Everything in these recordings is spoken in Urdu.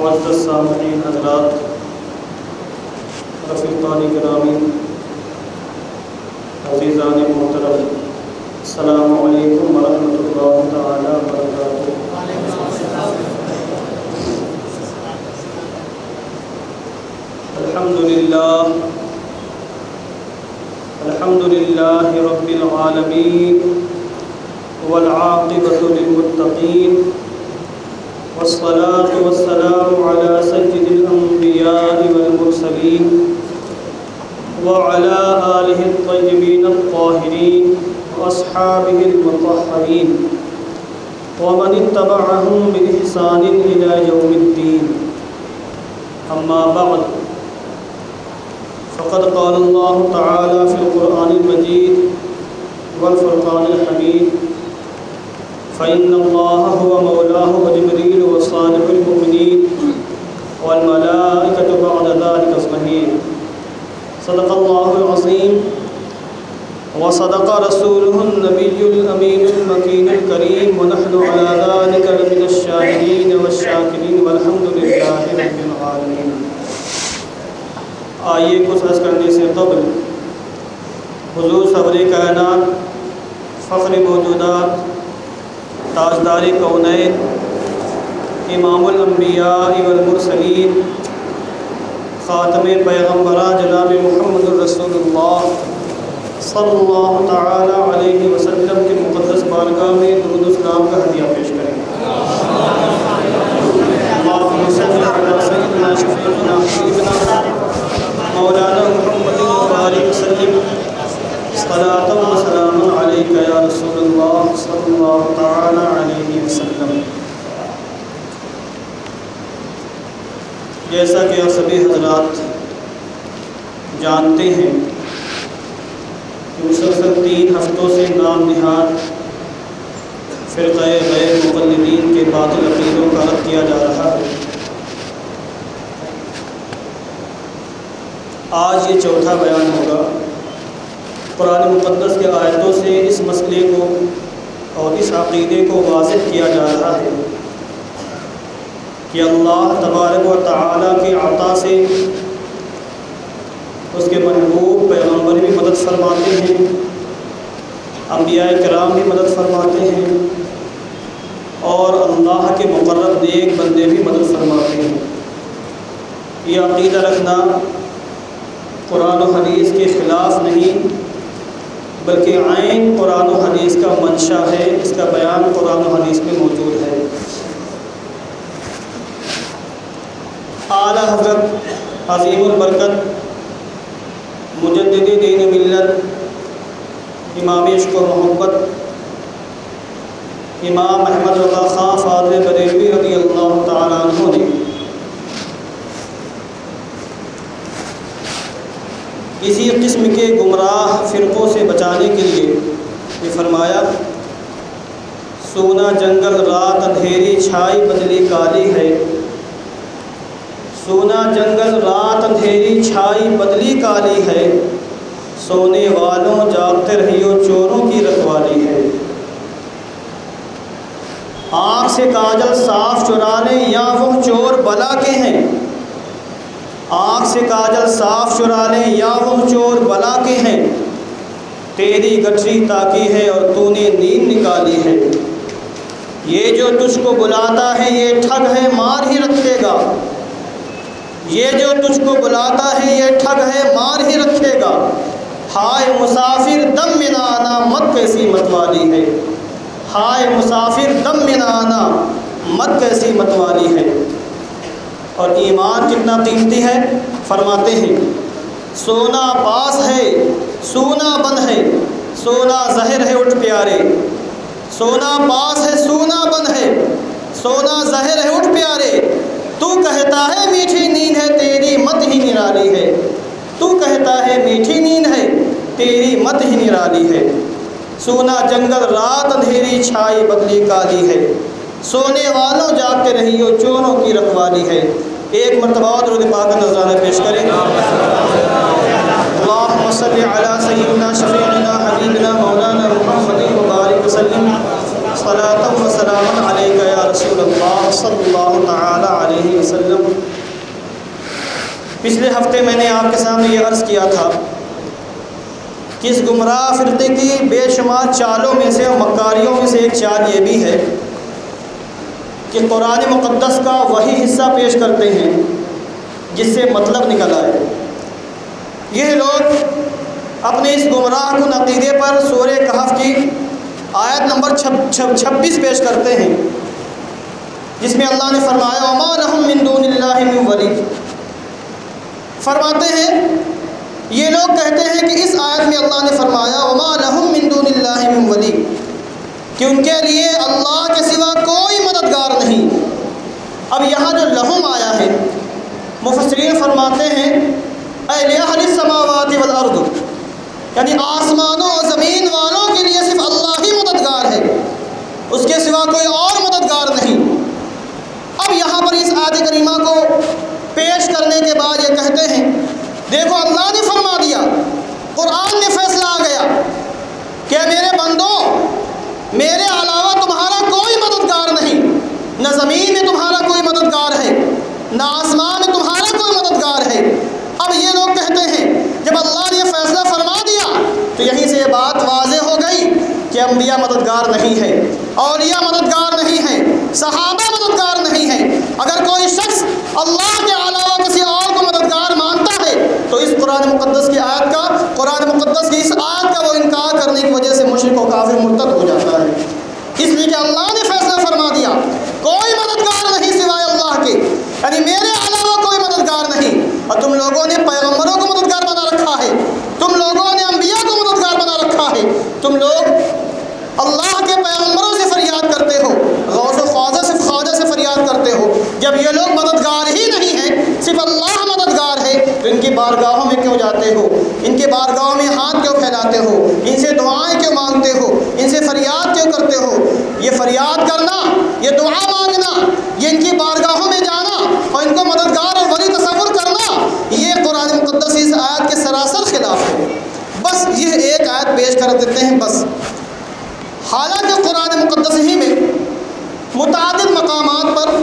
معزز سامعین حضرات، رفیقان گرامی، عزیزان محترم، السلام علیکم ورحمۃ اللہ تعالی وبرکاتہ۔ الحمد للہ رب العالمین والعاقبۃ للمتقین والصلاة والسلام على سید الانبیاء والمرسلین وعلى آلہ الطیبین الطاہرین واصحابہ المطہرین ومن اتبعهم بإحسان إلى يوم الدین۔ اما بعد، فقد قال اللہ تعالی فی القرآن المجید والفرقان الحمید، فإن اللہ هو مولاه وجبریل وصالح المؤمنین والملائکۃ بعد ذلک ظہیر۔ صدق اللہ العظیم وصدق رسولہ النبی الامین المکین الکریم، ونحن علی ذلک لمن الشاہدین والشاکرین والحمد للہ رب العالمین۔ آئیے کچھ عرض کرنے سے قبل حضور صبر کائنات، فخر موجودات، تاجدار کونین، امام الانبیاء والمرسلین، خاتم پیغمبران جناب محمد الرسول اللہ صلی اللہ تعالی علیہ وسلم کے مقدس بارگاہ میں درود و سلام کا ہدیہ پیش کریں۔ اللہم صل علی سیدنا شفیعنا حبیبنا مولانا محمد وآلہ وسلم، صلاۃ و سلام علیک یا رسول اللہ صلی اللہ تعالی علیہ وسلم۔ جیسا کہ آپ سبھی حضرات جانتے ہیں کہ مسلسل 3 ہفتوں سے نام نہاد فرقہ غیر مقلدین کے باطل عقیدوں کا رد کیا جا رہا ہے۔ آج یہ چوتھا بیان ہوگا۔ قرآن مقدس کے آیتوں سے اس مسئلے کو اور اس عقیدے کو واضح کیا جا رہا ہے کہ اللہ تبارک و تعالیٰ کی عطا سے اس کے محبوب پیغمبر بھی مدد فرماتے ہیں، انبیاء کرام بھی مدد فرماتے ہیں، اور اللہ کے مقرب نیک بندے بھی مدد فرماتے ہیں۔ یہ عقیدہ رکھنا قرآن و حدیث کے خلاف نہیں، بلکہ عین قرآن و حدیث کا منشا ہے۔ اس کا بیان قرآن و حدیث میں موجود ہے۔ اعلیٰ حضرت عظیم البرکت مجدد دین ملت، امام عشق و محبت، امام احمد رضا خان فاضل بریلوی رضی اللہ تعالیٰ عنہ نے اسی قسم کے گمراہ فرقوں سے بچانے کے لیے یہ فرمایا، سونا جنگل رات اندھیری چھائی بدلی کالی ہے، سونا جنگل رات اندھیری چھائی بدلی کالی ہے، سونے والوں جاگتے رہیو چوروں کی رکھوالی ہے۔ آنکھ سے کاجل صاف چرا لیں یا وہ چور بلا کے ہیں، آنکھ سے کاجل صاف چرا لیں یا وہ چور بلا کے ہیں، تیری گٹھری تاکی ہے اور تو نے نیند نکالی ہے، یہ جو تجھ کو بلاتا ہے یہ ٹھگ ہے مار ہی رکھے گا، یہ جو تجھ کو بلاتا ہے یہ ٹھگ ہے مار ہی رکھے گا، ہائے مسافر دم میں نہ آنا مت کیسی متوالی ہے، ہائے مسافر دم میں نہ آنا مت کیسی متوالی ہے۔ اور ایمان کتنا قیمتی ہے، فرماتے ہیں سونا پاس ہے سونا بند ہے، سونا زہر ہے اٹھ پیارے، سونا پاس ہے سونا بند ہے، سونا زہر ہے اٹھ پیارے، تو کہتا ہے میٹھی نیند ہے تیری مت ہی نرالی ہے، تو کہتا ہے میٹھی نیند ہے تیری مت ہی نرالی ہے، سونا جنگل رات اندھیری چھائی بدلی کالی ہے، سونے والوں جاگتے رہیو چوروں کی رکھوالی ہے۔ ایک مرتبہ درود پاک کا نذرانہ پیش کریں۔ اللہم صل علی سیدنا شفیعنا حبیبنا مولانا محمد وبارک وسلم، صلاۃ و سلام علیک یا رسول اللہ صلی اللہ تعالی علیہ وسلم۔ پچھلے ہفتے میں نے آپ کے سامنے یہ عرض کیا تھا کہ اس گمراہ فرقے کی بے شمار چالوں میں سے اور مکاریوں میں سے ایک چال یہ بھی ہے کہ قرآن مقدس کا وہی حصہ پیش کرتے ہیں جس سے مطلب نکل آئے۔ یہ لوگ اپنے اس گمراہ کن عقیدے پر سورہ کہف کی آیت نمبر 26 پیش کرتے ہیں، جس میں اللہ نے فرمایا وَمَا لَهُم مِّن دُونِ اللَّهِ مِن وَلِيٍّ۔ فرماتے ہیں یہ لوگ کہتے ہیں کہ اس آیت میں اللہ نے فرمایا وَمَا لَهُم مِّن دُونِ اللَّهِ مِن وَلِيٍّ کہ ان کے لیے اللہ کے سوا کوئی مددگار نہیں۔ اب یہاں جو لہم آیا ہے، مفسرین فرماتے ہیں اے لِأَهْلِ السَّمَاوَاتِ وَالْأَرْضِ، یعنی آسمانوں اور زمین والوں کے لیے صرف اللہ ہی مددگار ہے، اس کے سوا کوئی اور مددگار نہیں۔ اب یہاں پر اس آیت کریمہ کو پیش کرنے کے بعد یہ کہتے ہیں دیکھو اللہ نے فرما دیا، قرآن میں فیصلہ آ گیا کہ میرے بندو میرے علاوہ تمہارا کوئی مددگار نہیں، نہ زمین میں تمہارا کوئی مددگار ہے، نہ آسمان میں تمہارا کوئی مددگار ہے۔ اب یہ لوگ کہتے ہیں جب اللہ نے یہ فیصلہ فرما دیا تو یہیں سے یہ بات واضح ہو گئی کہ انبیاء مددگار نہیں ہیں، اولیاء مددگار نہیں ہیں، صحابہ مددگار نہیں ہیں۔ اگر کوئی شخص اللہ کے علاوہ کسی اور کو مددگار مانتا ہے تو اس قرآن مقدس کی آیت کا، قرآن مقدس کی اس آیت کا وہ انکار کرنے کی وجہ سے مشرک و کافر مرتد ہو جاتا ہے، اس لیے کہ اللہ نے فیصلہ فرما دیا کوئی مددگار نہیں سوائے اللہ کے، یعنی میرے علاوہ کوئی مددگار نہیں۔ اور تم لوگوں نے پیغمبروں کو مددگار بنا رکھا ہے، تم لوگوں نے انبیاء کو مددگار بنا رکھا ہے، تم لوگ اللہ کے پیغمبروں سے فریاد کرتے ہو، غوث و خواجہ سے فریاد کرتے ہو۔ جب یہ لوگ مددگار ہی نہیں ہیں، صرف اللہ مددگار ہے، تو ان کی بارگاہوں میں کیوں جاتے ہو؟ ان کے بارگاہوں میں ہاتھ کیوں پھیلاتے ہو؟ ان سے دعائیں کیوں مانگتے ہو؟ ان سے فریاد کیوں کرتے ہو؟ یہ فریاد کرنا، یہ دعا مانگنا، یہ ان کی بارگاہوں میں جانا اور ان کو مددگار اور ولی تصور کرنا، یہ قرآن مقدس اس آیت کے سراسر خلاف ہے۔ بس یہ ایک آیت پیش کر دیتے ہیں بس، حالانکہ قرآن مقدس ہی میں متعدد مقامات پر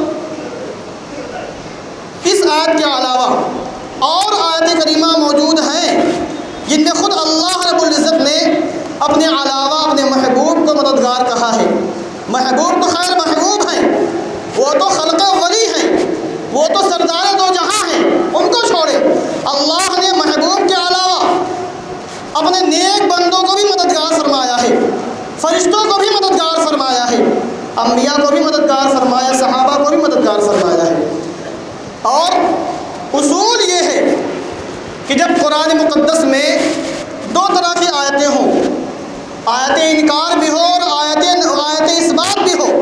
اس آیت کے علاوہ اور آیت کریمہ موجود ہیں جن میں خود اللہ رب العزت نے اپنے علاوہ اپنے محبوب کو مددگار کہا ہے۔ محبوب تو خیر محبوب ہیں، وہ تو خلق ولی ہیں، وہ تو سردار دو جہاں ہیں، ان کو چھوڑے۔ اللہ نے محبوب کے علاوہ اپنے نیک بندوں کو بھی مددگار فرمایا ہے، فرشتوں کو بھی مددگار فرمایا ہے، انبیاء کو بھی مددگار فرمایا، صحابہ کو بھی مددگار فرمایا ہے۔ اور اصول یہ ہے کہ جب قرآن مقدس میں دو طرح کی آیتیں ہوں، آیت انکار بھی ہو اور آیت اثبات بھی ہو،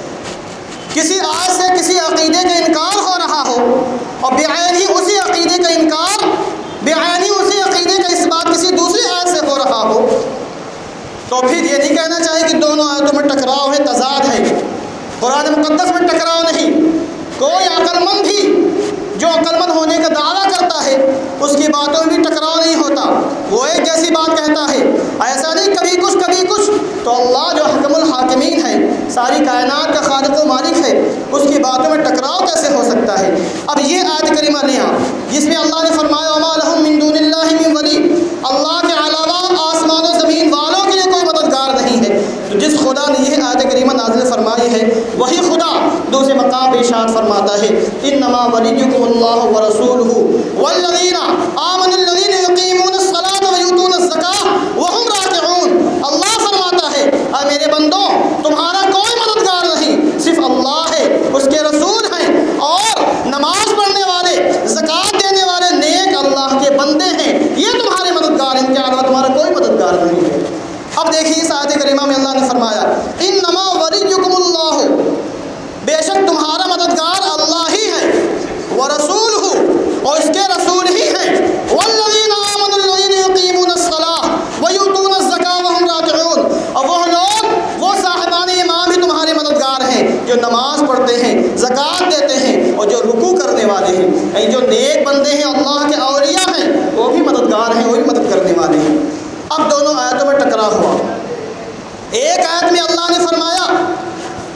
کسی آیت سے کسی عقیدے کا انکار ہو رہا ہو اور بعین ہی اسی عقیدے کا انکار، بعین ہی اسی عقیدے کا اثبات کسی دوسری آیت سے ہو رہا ہو، تو پھر یہ نہیں کہنا چاہیے کہ دونوں آیتوں میں ٹکراؤ ہے، تضاد ہے۔ قرآن مقدس میں ٹکراؤ نہیں۔ کوئی عقل مند بھی جو عقل مند ہونے کا دعویٰ کرتا ہے اس کی باتوں میں بھی ٹکراؤ نہیں ہوتا، وہ ایک جیسی بات کہتا ہے، ایسا نہیں کبھی کچھ۔ تو اللہ جو حکم الحاکمین ہے، ساری کائنات کا خالق و مالک ہے، اس کی باتوں میں ٹکراؤ کیسے ہو سکتا ہے؟ اب یہ آیت کریمہ لیں آپ، جس میں اللہ نے فرمایا وَمَا لَهُم مِّن دُونِ اللَّهِ مِن وَلِيٍّ، اللہ کے علاوہ آسمان و زمین والوں کے لیے کوئی مددگار نہیں ہے۔ تو جس خدا نے یہ آیت کریمہ نازل فرمائی ہے وہی خدا دوسرے مقام پہ ارشاد فرماتا ہے انما ولیکم اللہ ورسولہ والذین آمنوا الذین یقیمون الصلاۃ ویؤتون الزکاۃ وہم راکعون۔ اللہ فرماتا ہے اے میرے بندوں تمہارا کوئی مددگار نہیں، صرف اللہ ہے، اس کے رسول ہیں، اور نماز پڑھنے والے، زکوٰۃ دینے والے نیک اللہ کے بندے ہیں، یہ تمہارے مددگار ہیں، ان کے علاوہ تمہارا کوئی مددگار نہیں ہے۔ اب دیکھیے اس آیت کریمہ میں اللہ نے فرمایا انما ولیکم اللہ، بے شک تمہارا مددگار اللہ ہی ہے، ورسولہ، اور اس کے رسول ہی ہیں، والذین آمنوا الذین یقیمون الصلاۃ ویؤتون الزکاۃ وہم راکعون، اور وہ لوگ، وہ صاحبان ایمان بھی تمہارے مددگار ہیں جو نماز پڑھتے ہیں، زکوٰۃ دیتے ہیں اور جو رکوع کرنے والے ہیں، یعنی جو نیک بندے ہیں، اللہ کے اولیاء ہیں، وہ بھی مددگار ہیں، وہ بھی مدد کرنے والے ہیں۔ اب دونوں آیتوں میں ٹکرا ہوا۔ ایک آیت میں اللہ نے فرمایا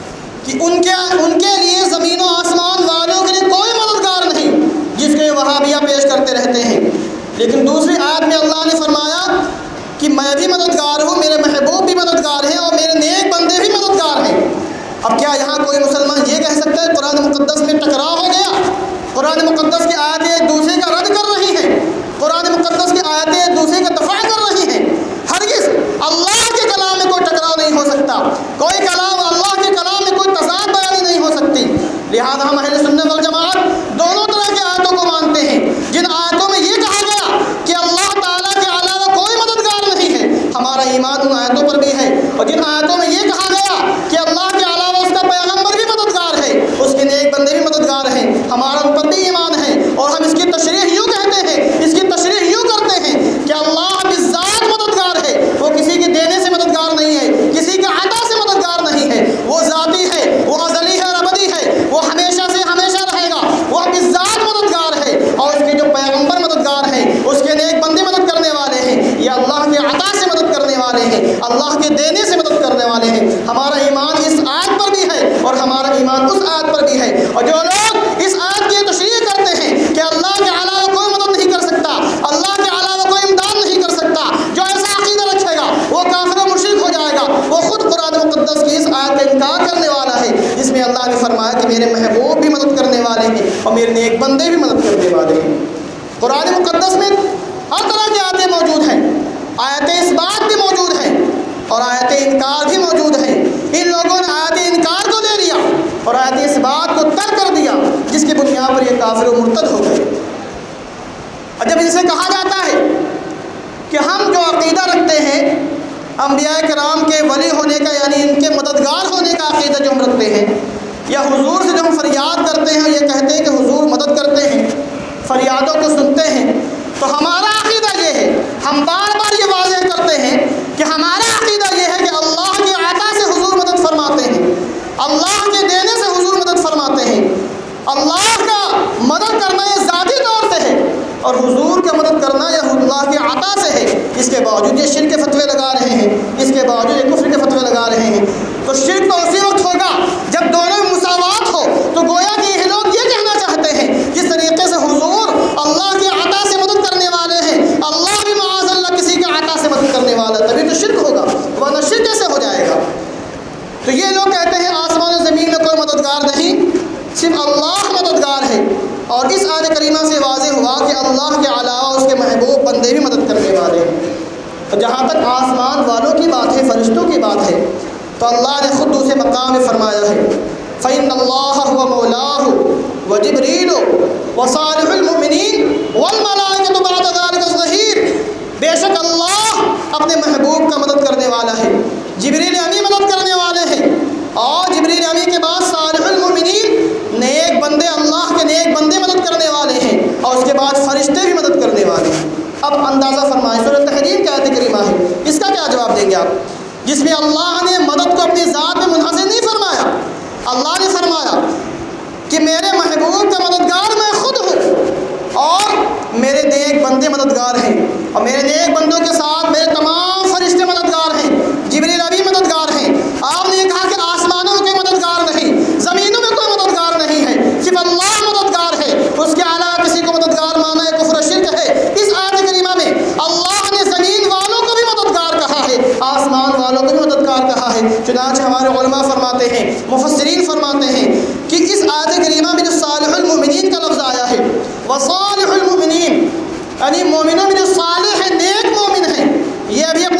کہ ان کے لیے زمین و آسمان والوں کے لیے کوئی مددگار نہیں، جس کے وہابیہ پیش کرتے رہتے ہیں۔ لیکن دوسری آیت میں اللہ نے فرمایا کہ میں بھی مددگار ہوں، میرے محبوب بھی مددگار ہیں، اور میرے نیک بندے بھی مددگار ہیں۔ اب کیا یہاں کوئی مسلمان یہ کہہ سکتا ہے قرآن مقدس میں ٹکراؤ ہو گیا؟ قرآن مقدس کی آیتیں ایک دوسرے کا رد کر رہی ہیں، قرآن مقدس کی آیتیں ایک دوسرے کا دفاع کر رہی ہیں۔ ہرگز اللہ کے کلام میں کوئی ٹکراؤ نہیں ہو سکتا، کوئی کلام اللہ کے کلام میں کوئی تضاد بیانی نہیں ہو سکتی۔ لہذا ہم اہل سنت والجماعت دونوں طرح کی آیتوں کو مانتے ہیں۔ جن آیتوں میں یہ کہا گیا کہ اللہ تعالیٰ کے علاوہ کوئی مددگار نہیں ہے، ہمارا ایمان ان آیتوں پر بھی ہے، اور جن آیتوں میں یہ کہا گیا کہ اللہ کے علاوہ اس کا پیغمبر بھی مددگار ہے، اس کے نیک بندے بھی مددگار ہیں، ہمارا ان پر بھی ایمان ہے۔ اور ہم اس کی تشریح یوں کہتے ہیں، اس کی تشریح یوں کرتے ہیں کہ اللہ بالذات مددگار ہے، وہ کسی کے دینے سے مددگار نہیں ہے، کسی کے عطا سے مددگار نہیں ہے، وہ ذاتی ہے، وہ ازلی ہے اور ابدی ہے، وہ ہمیشہ سے ہمیشہ رہے گا، وہ بالذات مددگار ہے۔ اور اس کے جو پیغمبر مددگار ہیں، اس کے نیک بندے مدد کرنے والے ہیں، یہ اللہ کے عطا سے مدد کرنے والے ہیں، اللہ کے دینے سے مدد کرنے والے ہیں۔ ہمارا ایمان اس آیت پر بھی ہے اور ہمارا ایمان اس آیت پر بھی ہے۔ اور جو لوگ اس آیت کی تشریح کرتے ہیں کہ اللہ کے علاوہ کوئی مدد نہیں کر سکتا، اللہ کے علاوہ کوئی امداد نہیں کر سکتا، جو ایسا عقیدہ رکھے گا وہ کافر و مشرک ہو جائے گا، وہ خود قرآن مقدس کی اس آیت کا انکار کرنے والا ہے، جس میں اللہ نے فرمایا کہ میرے محبوب بھی مدد کرنے والے ہیں اور میرے نیک بندے بھی مدد کرنے والے ہیں۔ قرآن مقدس میں ہر طرح کی آیتیں موجود ہیں، آیت اس بات بھی موجود ہیں اور آیت انکار بھی موجود ہیں۔ ان لوگوں نے آیت انکار کو لے لیا اور آیت اس بات کو ترک کر دیا، جس کی بنیاد پر یہ کافر و مرتد ہو گئے۔ اور جب ان سے کہا جاتا ہے کہ ہم جو عقیدہ رکھتے ہیں انبیاء کرام کے ولی ہونے کا، یعنی ان کے مددگار ہونے کا عقیدہ جو ہم رکھتے ہیں، یا حضور سے جو ہم فریاد کرتے ہیں، یہ کہتے ہیں کہ حضور مدد کرتے ہیں، فریادوں کو سنتے ہیں، تو ہمارا عقیدہ یہ ہے، ہم بار بار یہ واضح کرتے ہیں کہ ہمارا عقیدہ یہ ہے کہ اللہ کی عطا سے حضور مدد فرماتے ہیں، اللہ کے دینے سے حضور مدد فرماتے ہیں۔ اللہ کا مدد کرنا یہ ذاتی طور سے ہے اور حضور کا مدد کرنا یہ اللہ کی عطا سے ہے۔ اس کے باوجود یہ شرک کے فتوے لگا رہے ہیں، اس کے باوجود یہ کفر کے فتوے لگا رہے ہیں۔ تو شرک تو اسی وقت ہوگا جب دونوں میں مساوات ہو۔ تو گویا کہ یہ لوگ یہ کہنا چاہتے ہیں جس طریقے سے حضور اللہ کی عطا سے مدد کرنے والے ہیں، اللہ بھی معاذ اللہ کسی کے عطا سے مدد کرنے والا ہے، تبھی تو شرک ہوگا، ورنہ شرک کیسے ہو جائے گا؟ تو یہ لوگ کہتے ہیں آسمان و زمین میں کوئی مددگار نہیں، صرف اللہ مددگار ہے۔ اور اس آیت کریمہ سے واضح ہوا کہ اللہ کے علاوہ اس کے محبوب بندے بھی مدد کرنے والے ہیں۔ اور جہاں تک آسمان والوں کی بات ہے، فرشتوں کی بات ہے، تو اللہ نے خود دوسرے مقام میں فرمایا ہے فَإِنَّ اللَّهَ هُوَ مَوْلَاهُ وَجِبْرِيلُ وَصَالِحُ الْمُؤْمِنِينَ وَالْمَلَائِكَةُ بَعْدَ ذَلِكَ ظَهِيرٌ۔ بے شک اللہ اپنے محبوب کا مدد کرنے والا ہے، جبریل امی مدد کرنے والے ہیں، اور جبریل امی کے بعد صالح المؤمنین نیک بندے، اللہ کے نیک بندے مدد کرنے والے ہیں، اور اس کے بعد فرشتے بھی مدد کرنے والے ہیں۔ اب اندازہ فرمائیں، سورہ تحریم کی آیت کریمہ ہے، اس کا کیا جواب دیں گے آپ؟ جس میں اللہ نے مدد کو اپنی ذات میں منحصر نہیں فرمایا، اللہ نے فرمایا کہ میرے محبوب کا مددگار میں خود ہوں اور میرے نیک بندے مددگار ہیں، اور میرے نیک بندوں کے ساتھ میرے تمام فرشتے مددگار ہیں، جبریل ابھی مددگار ہیں۔ آپ نے یہ کہا کہ آسمانوں میں کوئی مددگار نہیں، زمینوں میں کوئی مددگار نہیں ہے، صرف اللہ مددگار ہے، اس کے علاوہ کسی کو مددگار مانا ہے کفر و شرک ہے۔ اس آیت کریمہ میں اللہ نے زمین والوں کو بھی مددگار کہا ہے، آسمان والوں کو بھی مددگار کہا ہے۔ چنانچہ ہمارے علماء فرماتے ہیں، مفسرین فرماتے ہیں کہ اس آیت کریمہ میں جو صالح المؤمنین کا لفظ آیا ہے، وصالح المؤمنین یعنی مومنوں میں جو صالح ہیں، نیک مومن ہیں، یہ ابھی اپنے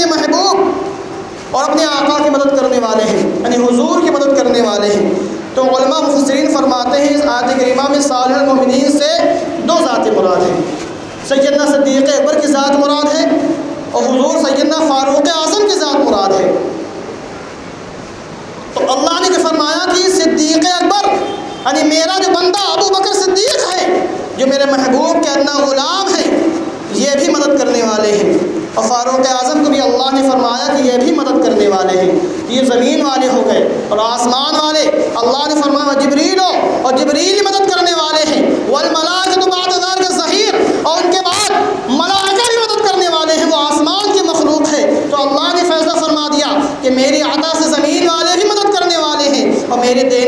محبوب اور اپنے آقا کی مدد کرنے والے ہیں، یعنی حضور کی مدد کرنے والے ہیں۔ تو علماء مفسرین فرماتے ہیں اس آیت کریمہ میں صالح المؤمنین سے دو ذاتیں مراد ہیں، سیدنا صدیق اکبر کی ذات مراد ہے اور حضور سیدنا فاروق اعظم کی ذات مراد ہے۔ تو اللہ نے جو فرمایا کہ صدیق اکبر یعنی میرا جو بندہ ابو بکر صدیق ہے، جو میرے محبوب کے ادنا غلام ہیں، یہ بھی مدد کرنے والے ہیں، اور فاروق اعظم کو بھی اللہ نے فرمایا کہ یہ بھی مدد کرنے والے ہیں۔ یہ زمین والے ہو گئے، اور آسمان والے اللہ نے فرمایا جبریل اور جبریل مدد کرنے والے ہیں، والملائکۃ بعد ذلک ظہیر، اور ان کے بعد ملائکہ بھی مدد کرنے والے ہیں، وہ آسمان کی مخلوق ہے۔ تو اللہ نے فیصلہ فرما دیا کہ میری عطا سے زمین والے بھی مدد کرنے والے ہیں اور میرے دینے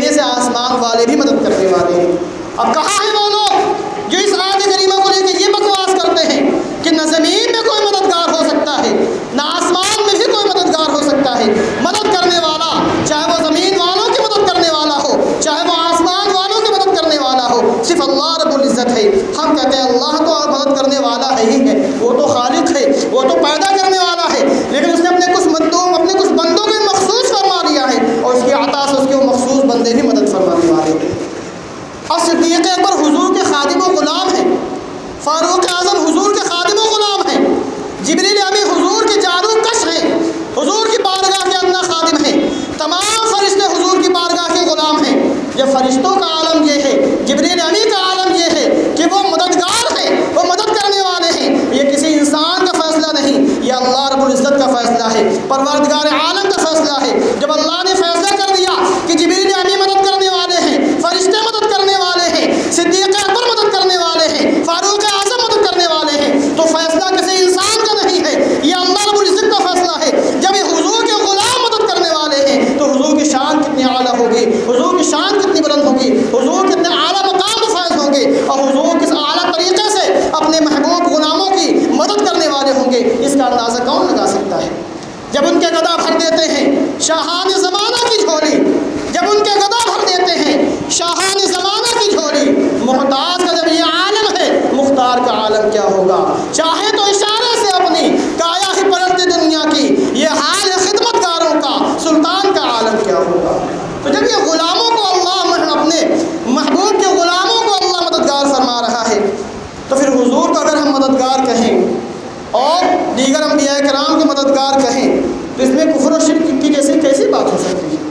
فرشتوں کا عالم یہ ہے، جبریل امی کا عالم یہ ہے کہ وہ مددگار ہیں، وہ مدد کرنے والے ہیں۔ یہ کسی انسان کا فیصلہ نہیں، یہ اللہ رب العزت کا فیصلہ ہے، پروردگار عالم کا فیصلہ ہے۔ جب اللہ نے فیصلہ کر دیا کہ جبریل امی مدد کرنے والے ہیں، فرشتے مدد کرنے والے ہیں، صدیق اکبر مدد کرنے والے ہیں، فاروق اعظم مدد کرنے والے ہیں، تو فیصلہ کسی انسان کا نہیں ہے، یہ اللہ رب العزت کا فیصلہ ہے۔ جب یہ حضور کے غلام مدد کرنے والے ہیں تو حضور کی شان کتنی اعلیٰ ہوگی، حضور کی شان کتنی بلند ہوگی، حضور کتنے اعلیٰ مقام کو فائز ہوں گے، اور حضور کس اعلیٰ طریقے سے اپنے محبوب غلاموں کی مدد کرنے والے ہوں گے، اس کا اندازہ کون لگا سکتا ہے؟ جب ان کے گدا بھر دیتے ہیں شاہان زمانہ کی جھولی، جب ان کے گدا بھر دیتے ہیں شاہان زمانہ کی جھولی، محتاج کا جب یہ عالم ہے، مختار کا عالم کیا ہوگا؟ چاہے تو اشارے سے اپنی کایا ہی پلٹ دے دنیا کی، یہ حال ہے خدمت گاروں کا، سلطان کا عالم کیا ہوگا؟ تو جب یہ غلاموں کو اللہ اپنے محبوب کے غلاموں کو اللہ مددگار فرما رہا ہے، تو پھر حضور کو اگر ہم مددگار کہیں اور دیگر انبیاء کرام کو مددگار کہیں تو اس میں کفر و شرک کی کیسی بات ہو سکتی ہے؟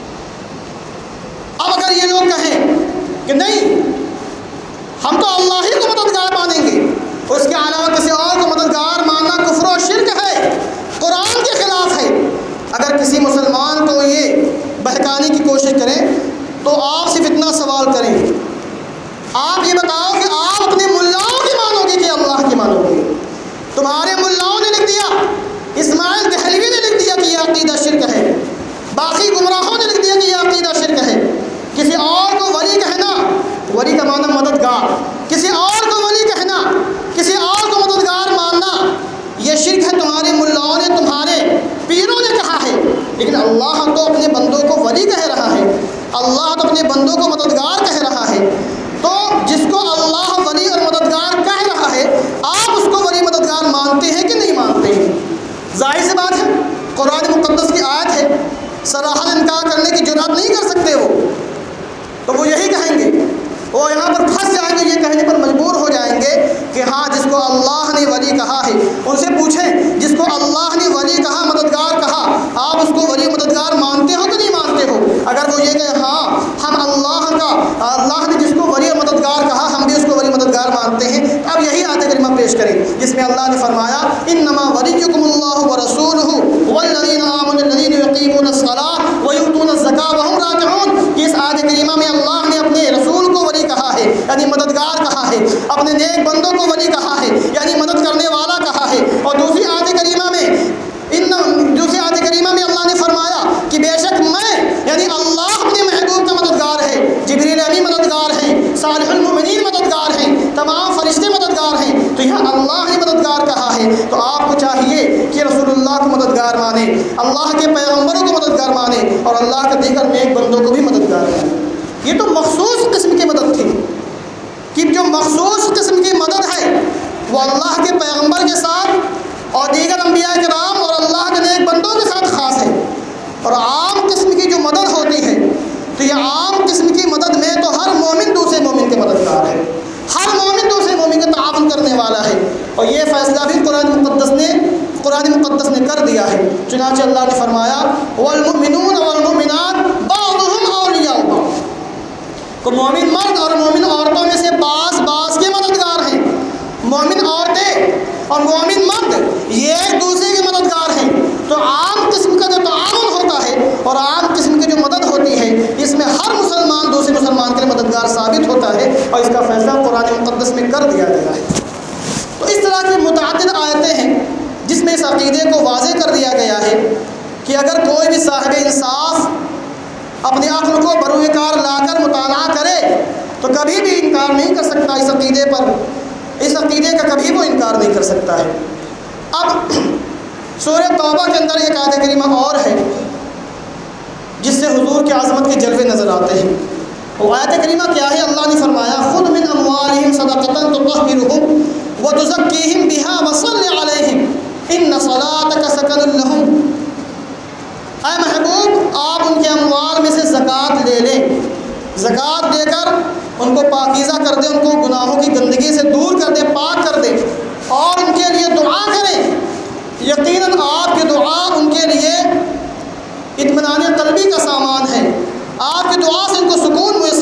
اب اگر یہ لوگ کہیں کہ نہیں ہم تو اللہ ہی کو مددگار مانیں گے، اس کے علاوہ کسی اور کو مددگار ماننا کفر و شرک ہے، قرآن کے خلاف ہے، اگر کسی مسلمان کو یہ بہکانے کی کوشش کریں تو آپ صرف اتنا سوال کریں، آپ یہ بتاؤ کہ آپ اپنے ملاؤں کی مانو گے کہ اللہ کی مانو گے؟ تمہارے ملاؤں نے لکھ دیا، اسماعیل دہلوی نے لکھ دیا کہ یہ عقیدہ شرک ہے، باقی گمراہوں نے لکھ دیا کہ یہ عقیدہ شرک ہے۔ کسی اور کو ولی کہنا، ولی کا معنی مددگار، کسی اور کو ولی کہنا، کسی اور کو مددگار ماننا، یہ شرک ہے۔ تمہارے ملاؤں نے، تمہارے پیروں نے کہا ہے، لیکن اللہ تو اپنے بندوں کو ولی کہہ رہا ہے، اللہ تو اپنے بندوں کو مددگار کہہ رہا ہے۔ تو جس کو اللہ ولی اور مددگار کہہ رہا ہے، آپ اس کو ولی مددگار مانتے ہیں کہ نہیں مانتے ہیں؟ ظاہر سی بات ہے، قرآن مقدس کی آیت ہے، صراحت انکار کرنے کی جرات نہیں کر سکتے وہ، تو وہ یہی کہیں گے، وہ یہاں پر پھنس جائیں گے، یہ کہنے پر مجبور ہو جائیں گے کہ ہاں جس کو اللہ نے ولی کہا ہے، ان سے پوچھیں جس کو اللہ نے ولی کہا، مددگار کہا، آپ اس کو ولی مددگار مانتے ہو کہ نہیں مانتے ہو؟ اگر وہ یہ کہ ہاں ہم اللہ نے جس کو ولی مددگار کہا ہم بھی اس کو ولی مددگار مانتے ہیں، اب یہی آیت کریمہ پیش کریں جس میں اللہ نے فرمایا انما ولیکم اللہ ورسولہ والذین آمنوا الذین یقیمون الصلاۃ ویؤتون الزکاۃ وہم راکعون۔ اس آیت کریمہ میں اللہ نے اپنے رسول کو ولی کہا ہے، یعنی مددگار کہا ہے، اپنے نیک بندوں کو ولی کہا ہے، یعنی مدد کرنے والا کہا ہے، اور دوسری آیت کریمہ میں اللہ نے فرمایا کہ بے شک میں یعنی اللہ اپنے محبوب کا مددگار ہے، جبریل امی مددگار ہیں، صالح المؤمنین مددگار ہیں، تمام فرشتے مددگار ہیں، تو یہاں اللہ نے مددگار کہا ہے، تو آپ کو چاہیے کہ رسول اللہ کو مددگار مانیں، اللہ کے پیغمبروں کو مددگار مانیں، اور اللہ کے دیگر نیک بندوں کو بھی مددگار مانیں۔ یہ تو مخصوص قسم کی مدد تھی کہ جو مخصوص قسم کی مدد ہے وہ اللہ کے پیغمبر کے ساتھ اور دیگر انبیاء کرام اور اللہ کے نیک بندوں کے ساتھ خاص ہے، اور عام قسم کی جو مدد ہوتی ہے تو یہ عام قسم کی مدد میں تو ہر مومن دوسرے مومن کے مددگار ہے، ہر مومن دوسرے مومن کا تعاون کرنے والا ہے، اور یہ فیصلہ بھی قرآن مقدس نے کر دیا ہے۔ چنانچہ اللہ نے فرمایا والمؤمنون والمؤمنات بعضهم اولیاء بعض، تو مومن مرد اور مومن عورتوں میں سے بعض کے مددگار ہیں، مومن عورتیں اور مومن مرد یہ ایک دوسرے کے مددگار ہیں۔ تو عام قسم کا جو تعاون ہوتا ہے اور عام قسم کی جو مدد ہوتی ہے، اس میں ہر مسلمان دوسرے مسلمان کے لیے مددگار ثابت ہوتا ہے، اور اس کا فیصلہ قرآن مقدس میں کر دیا گیا ہے۔ تو اس طرح کی متعدد آیتیں ہیں جس میں اس عقیدے کو واضح کر دیا گیا ہے کہ اگر کوئی بھی صاحب انصاف اپنی عقل کو بروئے کار لا کر مطالعہ کرے تو کبھی بھی انکار نہیں کر سکتا اس عقیدے پر، اس عقیدے کا کبھی وہ انکار نہیں کر سکتا ہے۔ اب سورہ توبہ کے اندر ایک آیت کریمہ اور ہے جس سے حضور کی عظمت کے جلوے نظر آتے ہیں۔ وہ آیت کریمہ کیا ہے؟ اللہ نے فرمایا خذ من اموالہم صدقۃ تطہرہم وتزکیہم بہا وصل علیہم ان صلاتک سکن لہم۔ اے محبوب آپ ان کے اموال میں سے زکوٰۃ لے لیں، زکوٰۃ دے کر ان کو پاکیزہ کر دیں، ان کو گناہوں کی گندگی سے دور کر دیں، پاک کر دیں، اور ان کے لیے دعا کریں۔ یقیناً آپ کی دعا ان کے لیے اطمینان قلبی کا سامان ہے، آپ کی دعا سے ان کو سکون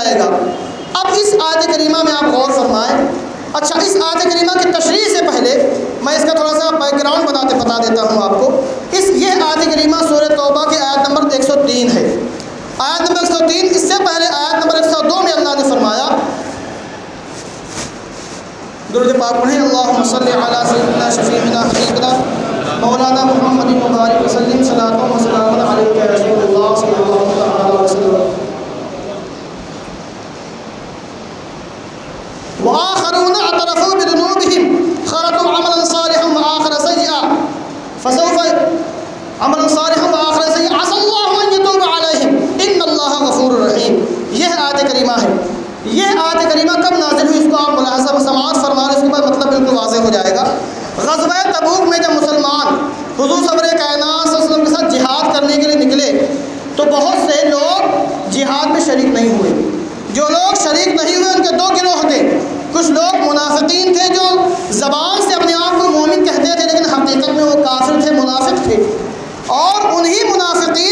جائے گا۔ اب اس آیت کریمہ میں آپ غور فرمائیں۔ اچھا، اس آیت کریمہ کی تشریح سے پہلے میں اس کا تھوڑا سا بیک گراؤنڈ بتا دیتا ہوں آپ کو۔ یہ آیت کریمہ سورہ توبہ کی آیت نمبر 103 ہے۔ آیت نمبر 103، اس سے پہلے آیت نمبر 102 میں اللہ نے فرمایا، درود پاک پڑھیں، اللہم صلی علی سیدنا شفیعنا حبیبنا مولانا محمد مبارک وسلم صلاۃ و سلام علیک یا رسول اللہ صلی اللہ علیہ وسلم۔ وآخرون اعترفوا بذنوبهم خلطوا عملا صالحا وآخر سيئا فسوف عملا صالحا وآخر سيئا عسى الله ان يتوب عليهم ان اللہ غفور رحیم۔ یہ آیت کریمہ ہے۔ یہ آیت کریمہ کب نازل ہوئی اس کو آپ ملاحظہ و سماعت فرما لیں، اس کے بعد مطلب بالکل واضح ہو جائے گا۔ غزوہ تبوک میں جب مسلمان حضور سرور کائنات صلی اللہ علیہ وسلم کے ساتھ جہاد کرنے کے لیے نکلے تو بہت سے لوگ جہاد میں شریک نہیں ہوئے۔ جو لوگ شریک نہیں ہوئے ان کے دو گروہ تھے۔ کچھ لوگ منافقین تھے جو زبان سے اپنے آپ کو مومن کہتے تھے لیکن حقیقت میں وہ کافر تھے، منافق تھے۔ اور انہی منافقین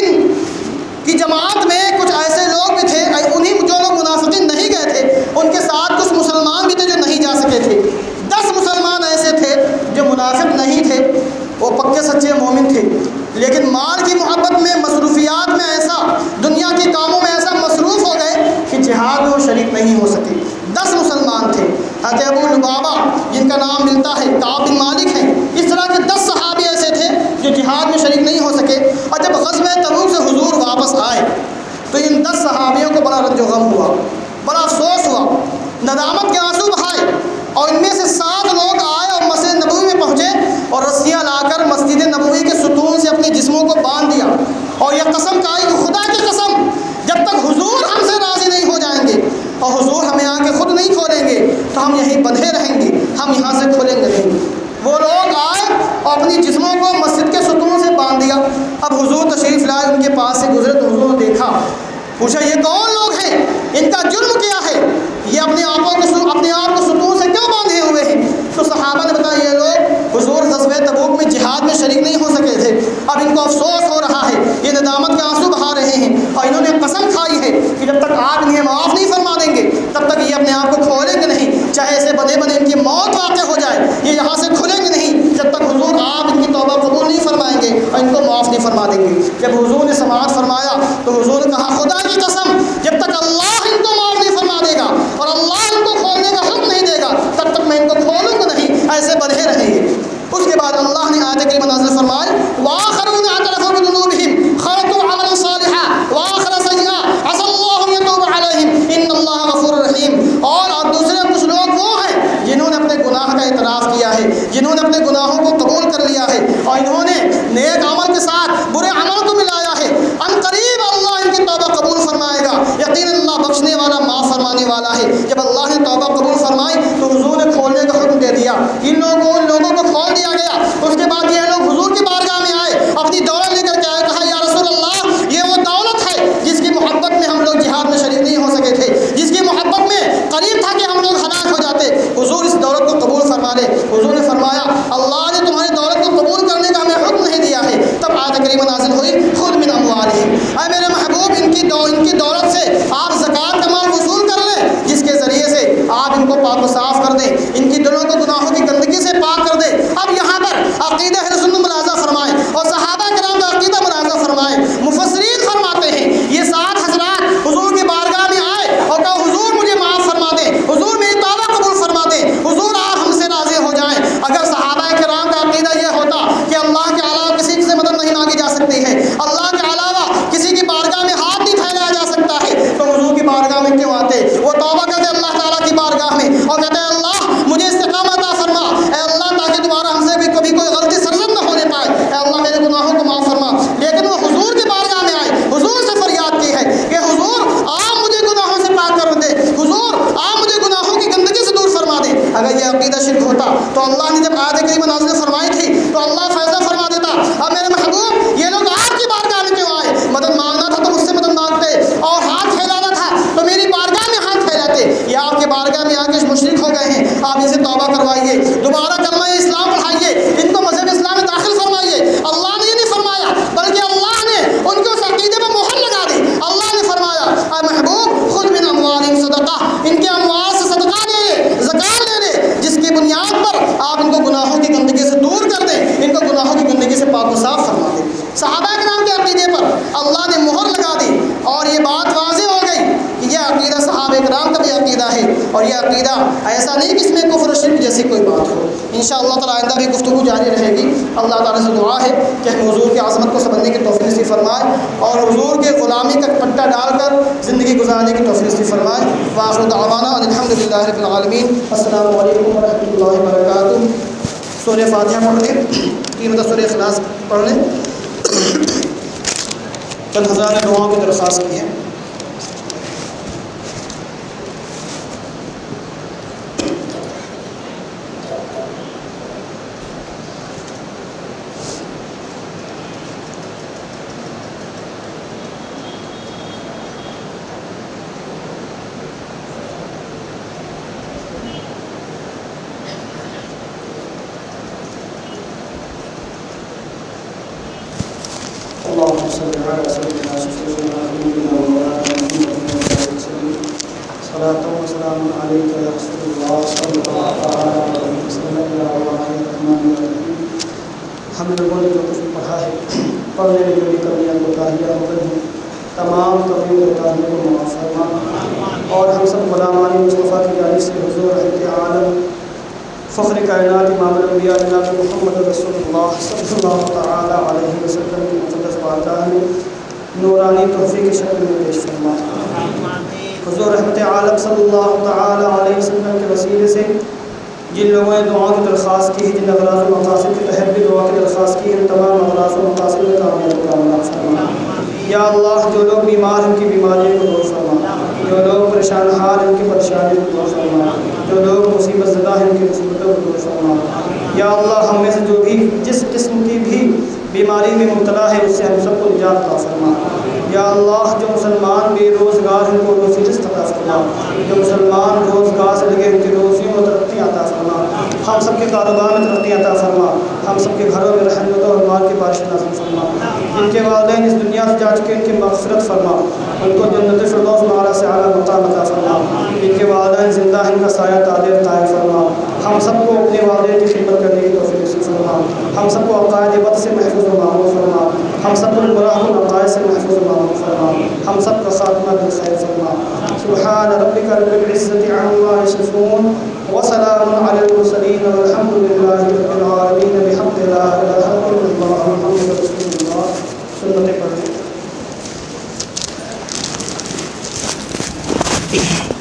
کی جماعت میں کچھ ایسے لوگ بھی تھے، انہی جو لوگ منافقین نہیں گئے تھے ان کے ساتھ کچھ مسلمان بھی تھے جو نہیں جا سکے تھے۔ 10 مسلمان ایسے تھے جو منافق نہیں تھے، وہ پکے سچے مومن تھے، لیکن مال کی محبت میں، مصروفیات میں ایسا، دنیا کے کاموں میں ایسا مصروف ہو گئے کہ جہاد میں وہ شریک نہیں ہو سکے۔ 10 مسلمان تھے۔ حضرت ابو لبابہ جن کا نام ملتا ہے، کعب بن مالک ہیں، اس طرح کے 10 صحابی ایسے تھے جو جہاد میں شریک نہیں ہو سکے۔ اور جب غزوہ تبوک سے حضور واپس آئے تو ان 10 صحابیوں کو بڑا رنج و غم ہوا، بڑا افسوس ہوا، ندامت کے آنسو بہائے۔ اور ان میں سے 7 لوگ آئے اور مسجد نبوی میں پہنچے اور رسیاں لا کر مسجد نبوی کے ستون سے اپنے جسموں کو باندھ دیا اور یہ قسم کھائی کہ خدا کی قسم جب تک حضور ہم سے راضی نہیں ہو جائیں گے اور حضور ہمیں آ کے خود نہیں کھولیں گے تو ہم یہیں بندھے رہیں گے، ہم یہاں سے کھولیں گے نہیں۔ وہ لوگ آئے اور اپنی جسموں کو مسجد کے ستون سے باندھ دیا۔ اب حضور تشریف لائے، ان کے پاس سے گزرے تو حضور نے دیکھا، پوچھا یہ کون لوگ ہیں، ان کا جرم کیا ہے، یہ اپنے آپ کو ستون سے کیوں باندھے ہوئے ہیں؟ تو صحابہ نے بتایا یہ لوگ حضور غزوہ تبوک میں جہاد میں شریک نہیں ہو سکے تھے، اب ان کو افسوس ہو رہا ہے، یہ ندامت کے آنسو بہا رہے ہیں اور انہوں نے قسم کھائی ہے کہ جب تک آپ انہیں معاف نہیں فرما دیں گے تب تک یہ اپنے آپ کو کھولیں گے نہیں، چاہے ایسے بنے ان کی موت واقع ہو جائے، یہ یہاں سے کھلیں گے نہیں جب تک حضور آپ ان کی توبہ قبول نہیں فرمائیں گے اور ان کو معاف نہیں فرما دیں گے۔ جب حضور نے سماعت فرمایا تو حضور نے کہا خدا کی قسم جب تک اللہ ان کو معاف نہیں فرما دے گا اور اللہ ان کو کھولنے کا حکم نہیں دے گا تب تک میں ان کو کھولوں گا نہیں، ایسے بندھے رہیں گے۔ اس کے بعد اللہ نے آیت کریمہ نازل فرمائی، وآخرون اعترفوا بذنوبهم خلطوا عملا صالحا وآخر سيئا عسى الله ان يتوب عليهم ان اللہ غفور رحیم۔ اور دوسرے کچھ لوگ وہ ہیں جنہوں نے اپنے گناہ کا اعتراف کیا ہے، جنہوں نے اپنے گناہوں کو قبول کر لیا ہے اور انہوں نے نیک عمل کے ساتھ برے عمل کو ملایا ہے، ان قریب اللہ ان کی توبہ قبول فرمائے گا، یقینا اللہ بخشنے والا، معاف فرمانے والا ہے۔ جب اللہ نے توبہ قبول فرمائی تو حضور نے کھولنے کا حکم دے دیا، ان لوگوں کو کھول دیا گیا۔ اس کے بعد یہ لوگ حضور کی بارگاہ میں آئے، اپنی دولت لے کر کے آئے، کہا یا رسول اللہ یہ وہ دولت ہے جس کی محبت میں ہم لوگ جہاد میں شریک نہیں ہو سکے تھے، جس کی محبت میں قریب تھا کہ ہم لوگ ہلاک ہو جاتے، حضور اس دولت کو قبول فرما لے۔ حضور نے فرمایا اللہ نے تمہاری دولت کو قبول کرنے کا ہمیں حکم نہیں دیا ہے۔ تب آیت کریمہ نازل ہوئی، خذ من اموالہم، اے میرے محبوب ان کی دولت سے آپ زکوٰۃ کا مال وصول کر لیں جس کے ذریعے سے آپ ان کو پاک و صاف کر دیں، ان کی دلوں کو گناہوں کی گندگی سے پاک کر دیں۔ اب یہاں پر عقیدہ اہل سنت ملاحظہ فرمائیں اور صحابہ کرام کا عقیدہ ملاحظہ فرمائیں۔ مفسرین فرماتے ہیں یہ 7 حضرات حضور کی بارگاہ میں آئے اور کہا حضور مجھے معاف فرما دیں، حضور میری توبہ قبول فرما دیں، حضور آپ ہم سے راضی ہو جائیں۔ اگر صحابہ کرام کا عقیدہ یہ ہوتا کہ اللہ کے علاوہ کسی سے مدد نہیں مانگی جا سکتی ہے، اللہ کے علاوہ کسی کی بارگاہ میں ہاتھ نہیں پھیلایا جا سکتا ہے، تو حضور کی بارگاہ میں کیوں آتے؟ وہ توبہ کرتے اللہ تعالیٰ کی بارگاہ میں اور کہتے ہیں اللہ مجھے استقامت عطا فرما، اے اللہ تاکہ دوبارہ ہم سے بھی کبھی کوئی غلطی سرزد نہ ہونے پائے، اے اللہ میرے گناہوں کو معاف فرما۔ لیکن وہ حضور کی بارگاہ میں آئے، حضور سے فریاد کی ہے کہ حضور آپ مجھے گناہوں سے پاک کر دیں، حضور آپ مجھے گناہوں کی گندگی سے دور فرما دیں۔ اگر یہ عقیدہ شرک ہوتا تو اللہ نے جب آیت کریمہ نازل فرمائی تھی تو اللہ فیصلہ فرما دیتا اب میرے محبوب یہ لوگ آپ کی صحابہ کرام کے عقیدے پر اللہ نے مہر لگا دی اور یہ بات واضح ہو گئی کہ یہ عقیدہ صحابہ کرام کا بھی عقیدہ ہے، اور یہ عقیدہ ایسا نہیں کہ اس میں کفر و شرک جیسی کوئی بات ہو۔ انشاءاللہ تعالی آئندہ بھی گفتگو جاری رہے گی۔ اللہ تعالیٰ سے دعا ہے کہ ہم حضور کی عظمت کو سمجھنے کی توفیق نصیب فرمائے اور حضور کے غلامی کا پٹا ڈال کر زندگی گزارنے کی توفیق نصیب فرمائے۔ وآخر دعوانا الحمدللہ رب العالمین۔ السلام علیکم ورحمۃ اللہ وبرکاتہ۔ سورہ فاتحہ پڑھ لیں، 3 مرتبہ سورہ اخلاص پڑھ لیں۔ چند ہزار نے دعاؤں کی درخواست کی ہے۔ اللهم صل على سيدنا شفيعنا ونبينا ومولانا محمد وسلم صلاة وسلام عليك يا رسول الله صلى الله عليه وسلم يا الرحمن الرحيم۔ ہم لوگوں نے جو کچھ پڑھا ہے، پڑھنے میں جو بھی کمیاں کوتاہیاں ہو گئی ہیں، تمام کمیوں کوتاہیوں کو معاف فرما، اور ہم سب غلامان مصطفیٰ کی جانب سے حضور رحمت عالم فخر کائنات امام الانبیاء جناب محمد رسول اللہ صلی اللہ تعالی علیہ وسلم کی مقدس بارگاہ میں نورانی تحفے کی شکل میں پیش فرما۔ حضور رحمت عالم صلی اللہ تعالی علیہ وسلم کے وسیلے سے جن لوگوں نے دعا کی درخواست کی ہے، جن اغراض و مقاصد کے تحت بھی دعا کی درخواست کی ہے، تمام اغراض و مقاصد میں کامیاب فرما۔ یا اللہ، جو لوگ بیمار ہیں ان کی بیماریوں کو دور فرما، جو لوگ پریشان حال ہیں ان کی پریشانیوں کو دور فرما، جو لوگ مصیبت زدہ ہیں ان کی مصیبتوں کو دور فرما۔ یا اللہ، ہم میں سے جو بھی جس قسم کی بھی بیماری میں مبتلا ہے اس سے ہم سب کو نجات عطا فرما۔ یا اللہ، جو مسلمان بے روزگار ہیں ان کو روزی رزق عطا فرما، جو مسلمان روزگار سے لگے ان کی روزیوں میں ترقی عطا فرما، ہم سب کے کاروبار میں ترقی عطا فرما، ہم سب کے گھروں میں رحمت اور مال کی بارش نازل فرما۔ جن کے والدین اس دنیا سے جا چکے ان کی مغفرت فرما، ان کو جنت الفردوس میں اعلیٰ سے اعلیٰ مقام عطا فرما۔ جن کے والدین زندہ ہیں ان کا سایہ تعدیر قائم فرما۔ ہم سب کو اپنے والدین کی خدمت کرنے کی توفیق نصیب فرما۔ ہم سب کو عقائد بد سے محفوظ و معمول فرما۔ ہم سب کو گمراہ العقائد سے محفوظ و معمول فرما۔ ہم سب کا خاتمہ بالخیر فرما۔ سبحان ربک رب العزة عما یصفون وسلام علی المرسلین والحمد للہ رب العالمین۔ بحمد لا الہ الا اللہ محمد رسول اللہ۔ سنتیں پڑھیں۔